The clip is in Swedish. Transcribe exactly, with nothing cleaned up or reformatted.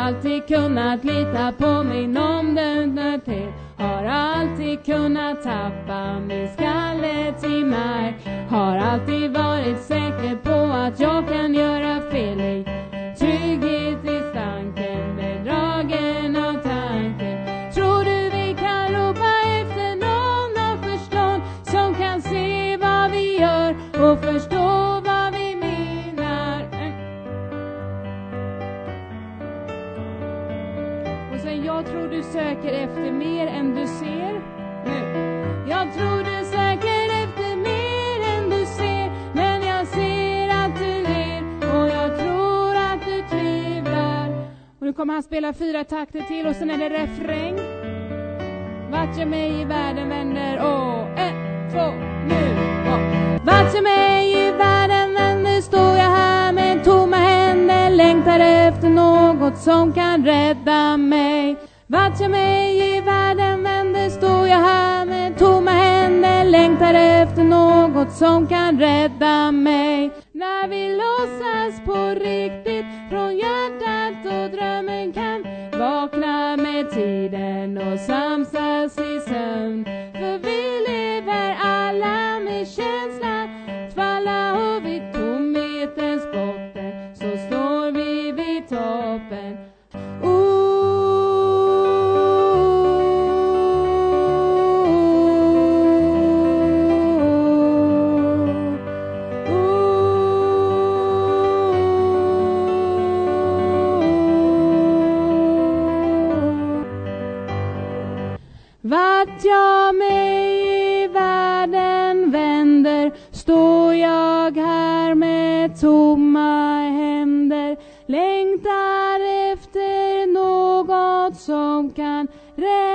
alltid kunnat lita på min omdömdhet. Har alltid kunnat tappa min skalle till mark. Har alltid varit säker på att jag kan göra fel i trygghet i stanken, bedragen av tanken. Tror du vi kan ropa efter någon av förstånd som kan se vad vi gör och förstå vad vi menar? Och sen, jag tror du söker efter mer än du ser nu. Jag tror du söker efter mer än du ser, men jag ser att du ler och jag tror att du tvivlar. Och nu kommer han spela fyra takter till och sen är det refräng. Vart jag mig i världen vänder, och ett, två, nu, och. Vart jag mig i världen vänder står jag här med tomma händer, längtar efter något som kan rädda mig. Vart jag mig i världen vänder står jag här med tomma händer, längtar efter något som kan rädda mig. När vi låtsas på riktigt från hjärtat och drömmen kan vakna med tiden och samsas i sömn. För vi lever alla med känslan att falla, och vid tomhetens botten så står vi vid toppen. Vart jag mig i världen vänder står jag här med tomma händer, längtar efter något som kan rädda